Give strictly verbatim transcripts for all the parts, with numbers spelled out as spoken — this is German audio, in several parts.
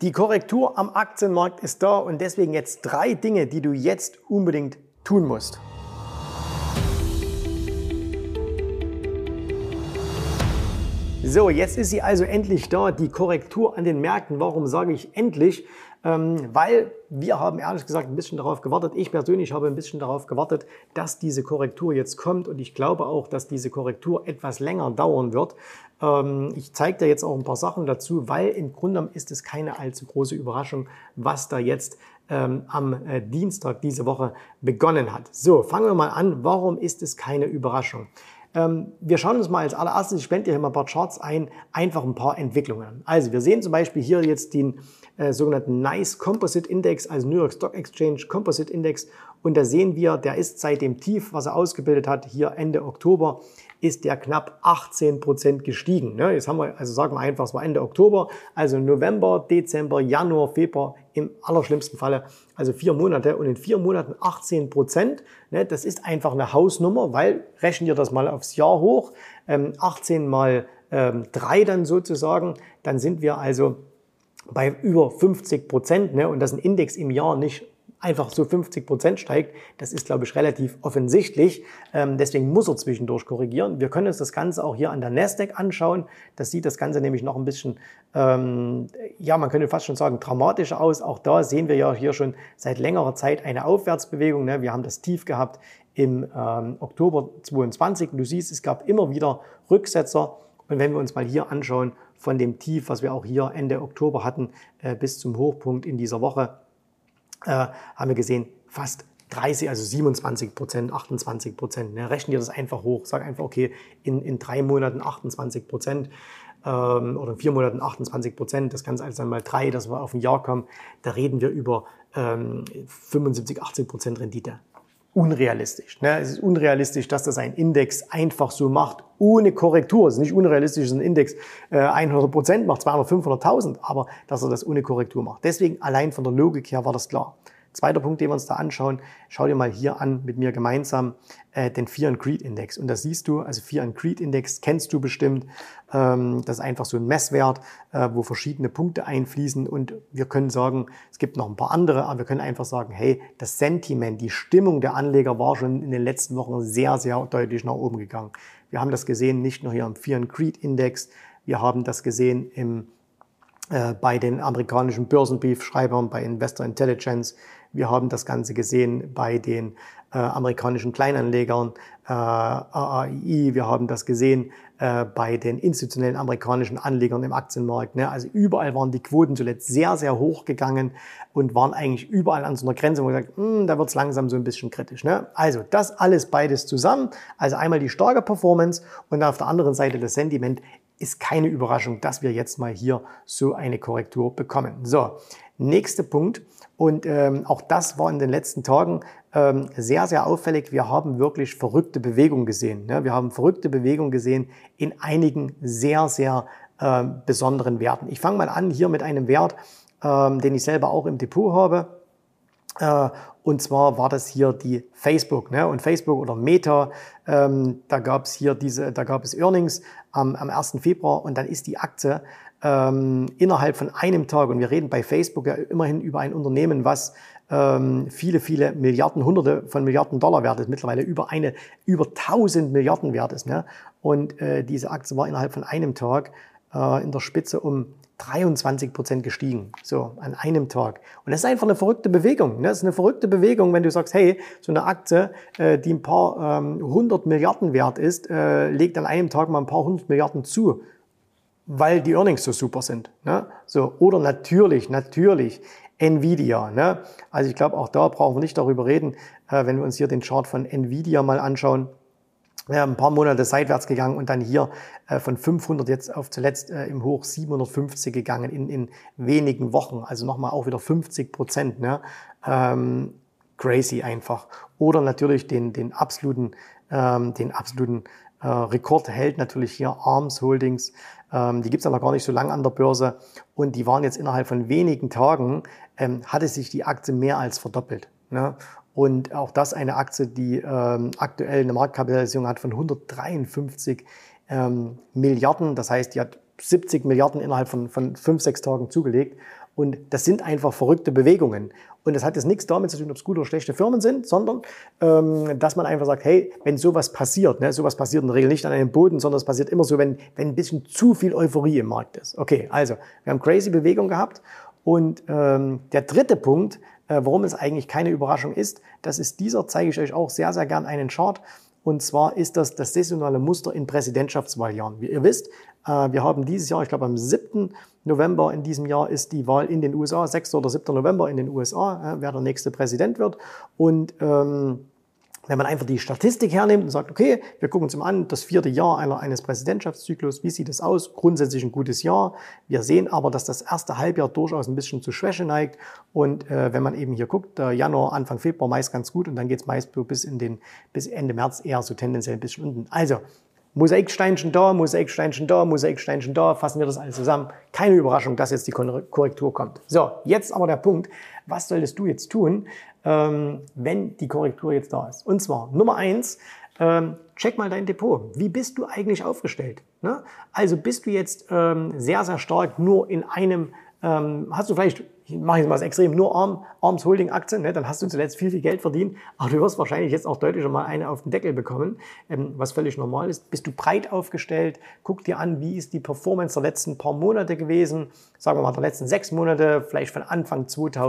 Die Korrektur am Aktienmarkt ist da und deswegen jetzt drei Dinge, die du jetzt unbedingt tun musst. So, jetzt ist sie also endlich da, die Korrektur an den Märkten. Warum sage ich endlich? Ähm, weil wir haben ehrlich gesagt ein bisschen darauf gewartet, ich persönlich habe ein bisschen darauf gewartet, dass diese Korrektur jetzt kommt und ich glaube auch, dass diese Korrektur etwas länger dauern wird. Ähm, ich zeige dir jetzt auch ein paar Sachen dazu, weil im Grunde genommen ist es keine allzu große Überraschung, was da jetzt ähm, am äh, Dienstag diese Woche begonnen hat. So, fangen wir mal an. Warum ist es keine Überraschung? Ähm, wir schauen uns mal als allererstes, ich blende hier mal ein paar Charts ein, einfach ein paar Entwicklungen. Also wir sehen zum Beispiel hier jetzt den äh, sogenannten Nice Composite Index, also New York Stock Exchange Composite Index. Und da sehen wir, der ist seit dem Tief, was er ausgebildet hat, hier Ende Oktober, ist der knapp achtzehn Prozent gestiegen. Ne? Jetzt haben wir, also sagen wir einfach, es war Ende Oktober, also November, Dezember, Januar, Februar, im allerschlimmsten Falle, also vier Monate und in vier Monaten achtzehn Prozent. Ne? Das ist einfach eine Hausnummer, weil, rechnen wir das mal aufs Jahr hoch, ähm, achtzehn mal ähm, drei dann sozusagen, dann sind wir also bei über fünfzig Prozent. Ne? Und dass ein Index im Jahr nicht einfach so fünfzig Prozent steigt, das ist, glaube ich, relativ offensichtlich. Ähm, deswegen muss er zwischendurch korrigieren. Wir können uns das Ganze auch hier an der Nasdaq anschauen. Das sieht das Ganze nämlich noch ein bisschen, ähm, ja, man könnte fast schon sagen, dramatischer aus. Auch da sehen wir ja hier schon seit längerer Zeit eine Aufwärtsbewegung. Ne? Wir haben das Tief gehabt im ähm, Oktober zweiundzwanzig. Du siehst, es gab immer wieder Rücksetzer. Und wenn wir uns mal hier anschauen, von dem Tief, was wir auch hier Ende Oktober hatten, äh, bis zum Hochpunkt in dieser Woche, Äh, haben wir gesehen, fast dreißig, also siebenundzwanzig Prozent, achtundzwanzig Prozent. Ne? Rechnen wir das einfach hoch. Sag einfach, okay, in, in drei Monaten achtundzwanzig Prozent ähm, oder in vier Monaten achtundzwanzig Prozent. Das Ganze also dann mal drei, dass wir auf ein Jahr kommen. Da reden wir über ähm, fünfundsiebzig, achtzig Prozent Rendite. Unrealistisch. Ne? Es ist unrealistisch, dass das ein Index einfach so macht, ohne Korrektur. Es ist nicht unrealistisch, dass ein Index äh, hundert Prozent macht, zweihundert, fünfhunderttausend, aber dass er das ohne Korrektur macht. Deswegen allein von der Logik her war das klar. Zweiter Punkt, den wir uns da anschauen, schau dir mal hier an, mit mir gemeinsam, äh, den Fear and Greed Index. Und da siehst du, also Fear and Greed Index kennst du bestimmt. Ähm, das ist einfach so ein Messwert, äh, wo verschiedene Punkte einfließen. Und wir können sagen, es gibt noch ein paar andere, aber wir können einfach sagen, hey, das Sentiment, die Stimmung der Anleger war schon in den letzten Wochen sehr, sehr deutlich nach oben gegangen. Wir haben das gesehen, nicht nur hier im Fear and Greed Index, wir haben das gesehen im äh, bei den amerikanischen Börsenbriefschreibern, bei Investor Intelligence. Wir haben das Ganze gesehen bei den äh, amerikanischen Kleinanlegern, äh, A A I. Wir haben das gesehen äh, bei den institutionellen amerikanischen Anlegern im Aktienmarkt. Ne? Also überall waren die Quoten zuletzt sehr, sehr hoch gegangen und waren eigentlich überall an so einer Grenze, wo man sagt, hm, da wird es langsam so ein bisschen kritisch. Ne? Also das alles beides zusammen. Also einmal die starke Performance und dann auf der anderen Seite das Sentiment. Ist keine Überraschung, dass wir jetzt mal hier so eine Korrektur bekommen. So, nächster Punkt. Und ähm, auch das war in den letzten Tagen ähm, sehr, sehr auffällig. Wir haben wirklich verrückte Bewegungen gesehen. Ne? Wir haben verrückte Bewegungen gesehen in einigen sehr, sehr äh, besonderen Werten. Ich fange mal an hier mit einem Wert, ähm, den ich selber auch im Depot habe. Äh, und zwar war das hier die Facebook, ne? Und Facebook oder Meta, ähm, da gab es hier diese, da gab es Earnings am, am ersten Februar und dann ist die Aktie ähm, innerhalb von einem Tag, und wir reden bei Facebook ja immerhin über ein Unternehmen, was ähm, viele, viele Milliarden, Hunderte von Milliarden Dollar wert ist, mittlerweile über eine, über tausend Milliarden wert ist, ne? Und äh, diese Aktie war innerhalb von einem Tag äh, in der Spitze um dreiundzwanzig Prozent gestiegen, so an einem Tag. Und das ist einfach eine verrückte Bewegung. Ne? Das ist eine verrückte Bewegung, wenn du sagst, hey, so eine Aktie, äh, die ein paar ähm, hundert Milliarden wert ist, äh, legt an einem Tag mal ein paar hundert Milliarden zu, weil die Earnings so super sind. Ne? So, oder natürlich, natürlich Nvidia. Ne? Also ich glaube, auch da brauchen wir nicht darüber reden, äh, wenn wir uns hier den Chart von Nvidia mal anschauen. Ja, ein paar Monate seitwärts gegangen und dann hier äh, von fünfhundert jetzt auf zuletzt äh, im Hoch siebenhundertfünfzig gegangen in, in wenigen Wochen. Also nochmal auch wieder fünfzig Prozent. Ne? Ähm, crazy einfach. Oder natürlich den, den absoluten, ähm, den absoluten äh, Rekord hält natürlich hier Arms Holdings. Ähm, die gibt's ja noch gar nicht so lange an der Börse. Und die waren jetzt innerhalb von wenigen Tagen, ähm, hatte sich die Aktie mehr als verdoppelt. Ne? Und auch das eine Aktie, die ähm, aktuell eine Marktkapitalisierung hat von hundertdreiundfünfzig ähm, Milliarden. Das heißt, die hat siebzig Milliarden innerhalb von, von fünf, sechs Tagen zugelegt. Und das sind einfach verrückte Bewegungen. Und das hat jetzt nichts damit zu tun, ob es gute oder schlechte Firmen sind, sondern ähm, dass man einfach sagt, hey, wenn sowas passiert, ne, sowas passiert in der Regel nicht an einem Boden, sondern es passiert immer so, wenn, wenn ein bisschen zu viel Euphorie im Markt ist. Okay, also wir haben crazy Bewegung gehabt. Und ähm, der dritte Punkt, äh, warum es eigentlich keine Überraschung ist, das ist dieser, zeige ich euch auch sehr, sehr gern einen Chart. Und zwar ist das das saisonale Muster in Präsidentschaftswahljahren. Wie ihr wisst, äh, wir haben dieses Jahr, ich glaube am siebten November in diesem Jahr ist die Wahl in den U S A, sechster oder siebter November in den U S A, äh, wer der nächste Präsident wird. Und ähm, wenn man einfach die Statistik hernimmt und sagt, okay, wir gucken uns mal an, das vierte Jahr einer, eines Präsidentschaftszyklus, wie sieht es aus? Grundsätzlich ein gutes Jahr. Wir sehen aber, dass das erste Halbjahr durchaus ein bisschen zu Schwäche neigt. Und äh, wenn man eben hier guckt, der Januar, Anfang Februar meist ganz gut und dann geht es meist bis, in den, bis Ende März eher so tendenziell ein bisschen unten. Also Mosaiksteinchen da, Mosaiksteinchen da, Mosaiksteinchen da, fassen wir das alles zusammen. Keine Überraschung, dass jetzt die Korrektur kommt. So, jetzt aber der Punkt, was solltest du jetzt tun, ähm, wenn die Korrektur jetzt da ist? Und zwar Nummer eins, ähm, check mal dein Depot. Wie bist du eigentlich aufgestellt? Ne? Also bist du jetzt ähm, sehr, sehr stark nur in einem, ähm, hast du vielleicht, ich mache jetzt mal das Extrem, nur Arm, Arms Holding Aktien, ne? Dann hast du zuletzt viel, viel Geld verdient, aber du wirst wahrscheinlich jetzt auch deutlich mal eine auf den Deckel bekommen, ähm, was völlig normal ist. Bist du breit aufgestellt? Guck dir an, wie ist die Performance der letzten paar Monate gewesen, sagen wir mal der letzten sechs Monate, vielleicht von Anfang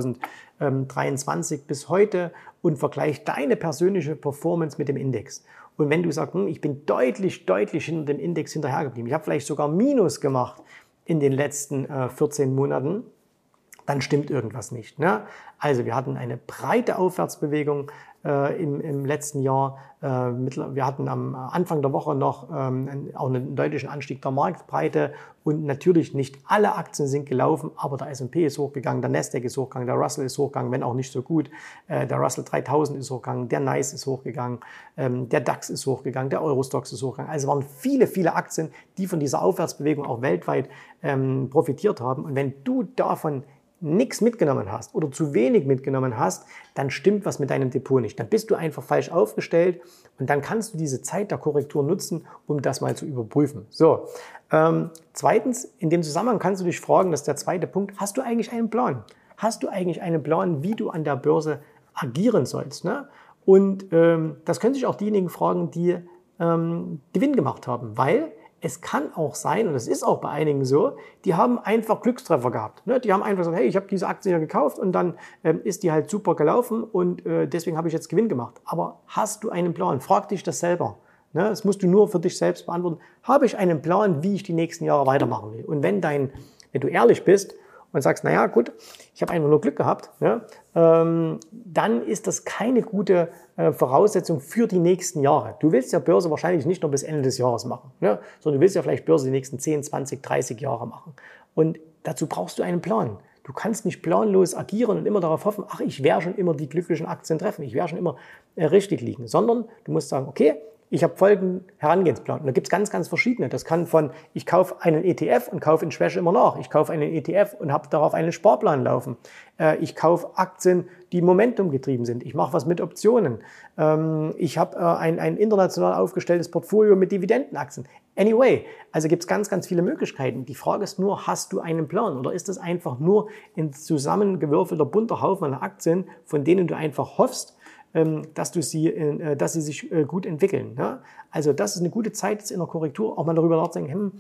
zweitausenddreiundzwanzig bis heute und vergleich deine persönliche Performance mit dem Index. Und wenn du sagst, hm, ich bin deutlich, deutlich hinter dem Index hinterhergeblieben, ich habe vielleicht sogar Minus gemacht in den letzten äh, vierzehn Monaten, dann stimmt irgendwas nicht. Ne? Also wir hatten eine breite Aufwärtsbewegung äh, im, im letzten Jahr. Äh, wir hatten am Anfang der Woche noch ähm, auch einen deutlichen Anstieg der Marktbreite und natürlich nicht alle Aktien sind gelaufen, aber der S und P ist hochgegangen, der Nasdaq ist hochgegangen, der Russell ist hochgegangen, wenn auch nicht so gut. Äh, der Russell dreitausend ist hochgegangen, der NICE ist hochgegangen, ähm, der DAX ist hochgegangen, der Eurostoxx ist hochgegangen. Also waren viele, viele Aktien, die von dieser Aufwärtsbewegung auch weltweit ähm, profitiert haben. Und wenn du davon nichts mitgenommen hast oder zu wenig mitgenommen hast, dann stimmt was mit deinem Depot nicht. Dann bist du einfach falsch aufgestellt und dann kannst du diese Zeit der Korrektur nutzen, um das mal zu überprüfen. So, ähm, zweitens, in dem Zusammenhang kannst du dich fragen, das ist der zweite Punkt, hast du eigentlich einen Plan? Hast du eigentlich einen Plan, wie du an der Börse agieren sollst? Ne? Und ähm, das können sich auch diejenigen fragen, die ähm, Gewinn gemacht haben, weil es kann auch sein, und es ist auch bei einigen so, die haben einfach Glückstreffer gehabt. Ne? Die haben einfach gesagt, hey, ich habe diese Aktie ja gekauft und dann ähm, ist die halt super gelaufen und äh, deswegen habe ich jetzt Gewinn gemacht. Aber hast du einen Plan? Frag dich das selber. Ne? Das musst du nur für dich selbst beantworten. Habe ich einen Plan, wie ich die nächsten Jahre weitermachen will? Und wenn, dein, wenn du ehrlich bist und sagst, naja gut, ich habe einfach nur Glück gehabt, ne? ähm, dann ist das keine gute äh, Voraussetzung für die nächsten Jahre. Du willst ja Börse wahrscheinlich nicht nur bis Ende des Jahres machen, ne? Sondern du willst ja vielleicht Börse die nächsten zehn, zwanzig, dreißig Jahre machen. Und dazu brauchst du einen Plan. Du kannst nicht planlos agieren und immer darauf hoffen, ach, ich werde schon immer die glücklichen Aktien treffen, ich werde schon immer äh, richtig liegen, sondern du musst sagen, okay, ich habe folgenden Herangehensplan. Und da gibt es ganz, ganz verschiedene. Das kann von, ich kaufe einen E T F und kaufe in Schwäche immer nach. Ich kaufe einen E T F und habe darauf einen Sparplan laufen. Äh, ich kaufe Aktien, die Momentum getrieben sind. Ich mache was mit Optionen. Ähm, ich habe äh, ein, ein international aufgestelltes Portfolio mit Dividendenaktien. Anyway, also gibt es ganz, ganz viele Möglichkeiten. Die Frage ist nur, hast du einen Plan oder ist das einfach nur ein zusammengewürfelter bunter Haufen an Aktien, von denen du einfach hoffst, dass, du sie, dass sie sich gut entwickeln. Also das ist eine gute Zeit jetzt in der Korrektur, auch mal darüber nachzudenken, hm,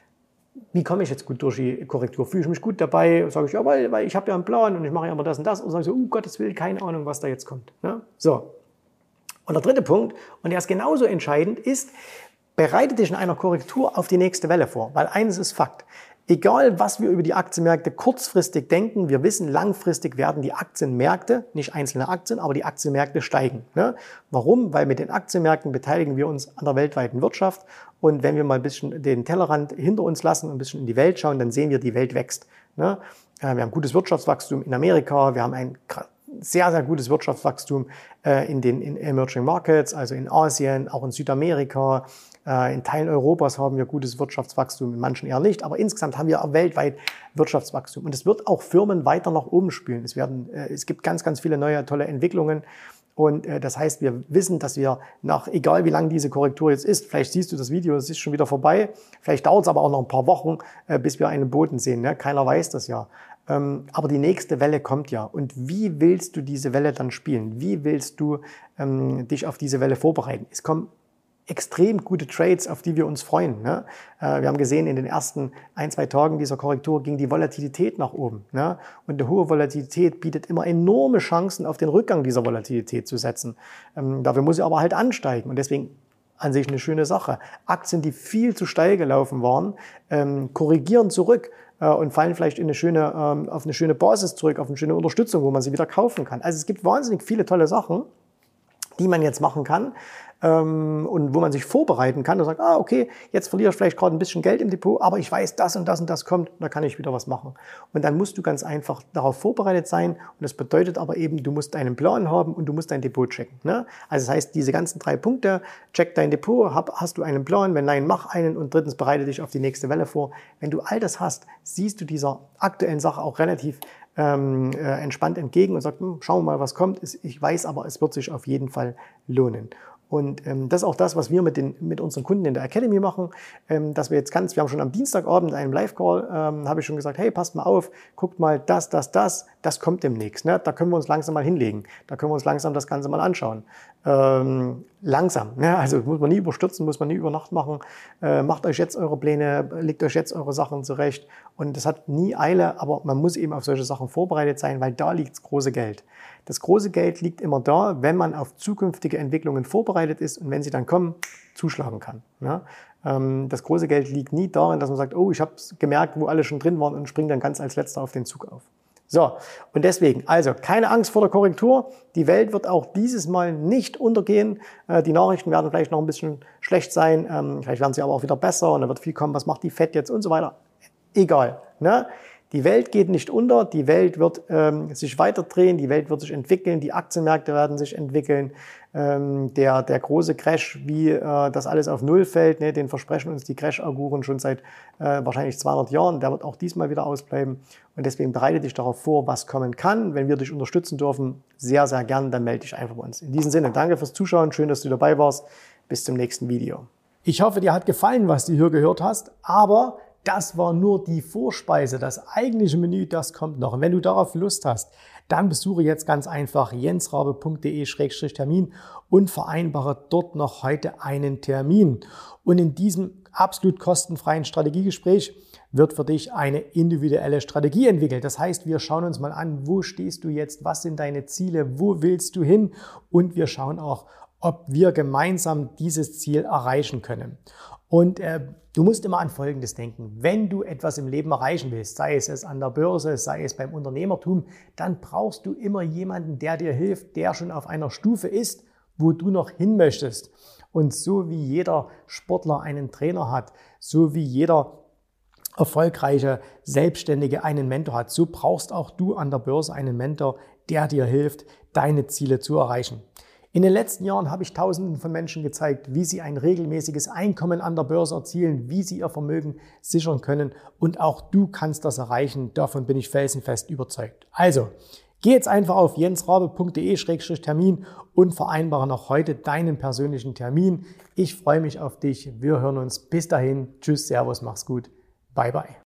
wie komme ich jetzt gut durch die Korrektur? Fühle ich mich gut dabei? Sage ich, ja, weil, weil ich habe ja einen Plan und ich mache ja immer das und das. Und sage ich so, um Gottes Willen, keine Ahnung, was da jetzt kommt. So. Und der dritte Punkt, und der ist genauso entscheidend, ist, bereite dich in einer Korrektur auf die nächste Welle vor. Weil eines ist Fakt. Egal, was wir über die Aktienmärkte kurzfristig denken, wir wissen, langfristig werden die Aktienmärkte, nicht einzelne Aktien, aber die Aktienmärkte steigen. Ne? Warum? Weil mit den Aktienmärkten beteiligen wir uns an der weltweiten Wirtschaft. Und wenn wir mal ein bisschen den Tellerrand hinter uns lassen und ein bisschen in die Welt schauen, dann sehen wir, die Welt wächst. Ne? Wir haben gutes Wirtschaftswachstum in Amerika, wir haben ein sehr, sehr gutes Wirtschaftswachstum in den in Emerging Markets, also in Asien, auch in Südamerika. In Teilen Europas haben wir gutes Wirtschaftswachstum, in manchen eher nicht, aber insgesamt haben wir auch weltweit Wirtschaftswachstum. Und es wird auch Firmen weiter nach oben spülen. Es werden, es gibt ganz, ganz viele neue, tolle Entwicklungen. Und äh, das heißt, wir wissen, dass wir nach, egal wie lang diese Korrektur jetzt ist, vielleicht siehst du das Video, es ist schon wieder vorbei, vielleicht dauert es aber auch noch ein paar Wochen, äh, bis wir einen Boden sehen. Ne? Keiner weiß das ja. Ähm, aber die nächste Welle kommt ja. Und wie willst du diese Welle dann spielen? Wie willst du ähm, dich auf diese Welle vorbereiten? Es kommen extrem gute Trades, auf die wir uns freuen. Ne? Äh, wir haben gesehen, in den ersten ein, zwei Tagen dieser Korrektur ging die Volatilität nach oben. Ne? Und eine hohe Volatilität bietet immer enorme Chancen, auf den Rückgang dieser Volatilität zu setzen. Ähm, dafür muss sie aber halt ansteigen. Und deswegen an sich eine schöne Sache. Aktien, die viel zu steil gelaufen waren, ähm, korrigieren zurück äh, und fallen vielleicht in eine schöne, ähm, auf eine schöne Basis zurück, auf eine schöne Unterstützung, wo man sie wieder kaufen kann. Also es gibt wahnsinnig viele tolle Sachen, die man jetzt machen kann ähm, und wo man sich vorbereiten kann und sagt, ah, okay, jetzt verliere ich vielleicht gerade ein bisschen Geld im Depot, aber ich weiß, das und das und das kommt, da kann ich wieder was machen. Und dann musst du ganz einfach darauf vorbereitet sein und das bedeutet aber eben, du musst einen Plan haben und du musst dein Depot checken. Ne? Also das heißt, diese ganzen drei Punkte, check dein Depot, hab, hast du einen Plan, wenn nein, mach einen und drittens, bereite dich auf die nächste Welle vor. Wenn du all das hast, siehst du dieser aktuellen Sache auch relativ Ähm, äh, entspannt entgegen und sagt, hm, schauen wir mal, was kommt. Ich weiß aber, es wird sich auf jeden Fall lohnen. Und ähm, das ist auch das, was wir mit, den, mit unseren Kunden in der Academy machen, ähm, dass wir jetzt ganz, wir haben schon am Dienstagabend in einem Live-Call, ähm, habe ich schon gesagt, hey, passt mal auf, guckt mal, das, das, das, das kommt demnächst. Ne? Da können wir uns langsam mal hinlegen. Da können wir uns langsam das Ganze mal anschauen. Ähm, langsam, ne? Also muss man nie überstürzen, muss man nie über Nacht machen. Äh, macht euch jetzt eure Pläne, legt euch jetzt eure Sachen zurecht. Und das hat nie Eile, aber man muss eben auf solche Sachen vorbereitet sein, weil da liegt das große Geld. Das große Geld liegt immer da, wenn man auf zukünftige Entwicklungen vorbereitet ist und wenn sie dann kommen, zuschlagen kann. Ne? Ähm, das große Geld liegt nie darin, dass man sagt, oh, ich habe gemerkt, wo alle schon drin waren und springe dann ganz als Letzter auf den Zug auf. So, und deswegen, also keine Angst vor der Korrektur. Die Welt wird auch dieses Mal nicht untergehen. Äh, die Nachrichten werden vielleicht noch ein bisschen schlecht sein. Ähm, vielleicht werden sie aber auch wieder besser und dann wird viel kommen, was macht die Fed jetzt und so weiter. Egal. Ne? Die Welt geht nicht unter, die Welt wird ähm, sich weiterdrehen, die Welt wird sich entwickeln, die Aktienmärkte werden sich entwickeln. Ähm, der, der große Crash, wie äh, das alles auf Null fällt, ne, den versprechen uns die Crash-Auguren schon seit äh, wahrscheinlich zweihundert Jahren, der wird auch diesmal wieder ausbleiben. Und deswegen bereite dich darauf vor, was kommen kann. Wenn wir dich unterstützen dürfen, sehr, sehr gern, dann melde dich einfach bei uns. In diesem Sinne, danke fürs Zuschauen, schön, dass du dabei warst. Bis zum nächsten Video. Ich hoffe, dir hat gefallen, was du hier gehört hast, aber das war nur die Vorspeise, das eigentliche Menü, das kommt noch. Und wenn du darauf Lust hast, dann besuche jetzt ganz einfach jensrabe punkt de Schrägstrich Termin und vereinbare dort noch heute einen Termin. Und in diesem absolut kostenfreien Strategiegespräch wird für dich eine individuelle Strategie entwickelt. Das heißt, wir schauen uns mal an, wo stehst du jetzt, was sind deine Ziele, wo willst du hin und wir schauen auch, ob wir gemeinsam dieses Ziel erreichen können. Und äh, du musst immer an Folgendes denken. Wenn du etwas im Leben erreichen willst, sei es an der Börse, sei es beim Unternehmertum, dann brauchst du immer jemanden, der dir hilft, der schon auf einer Stufe ist, wo du noch hin möchtest. Und so wie jeder Sportler einen Trainer hat, so wie jeder erfolgreiche Selbstständige einen Mentor hat, so brauchst auch du an der Börse einen Mentor, der dir hilft, deine Ziele zu erreichen. In den letzten Jahren habe ich Tausenden von Menschen gezeigt, wie sie ein regelmäßiges Einkommen an der Börse erzielen, wie sie ihr Vermögen sichern können und auch du kannst das erreichen. Davon bin ich felsenfest überzeugt. Also, geh jetzt einfach auf jensrabe punkt de Schrägstrich Termin und vereinbare noch heute deinen persönlichen Termin. Ich freue mich auf dich. Wir hören uns. Bis dahin. Tschüss, Servus, mach's gut. Bye, bye.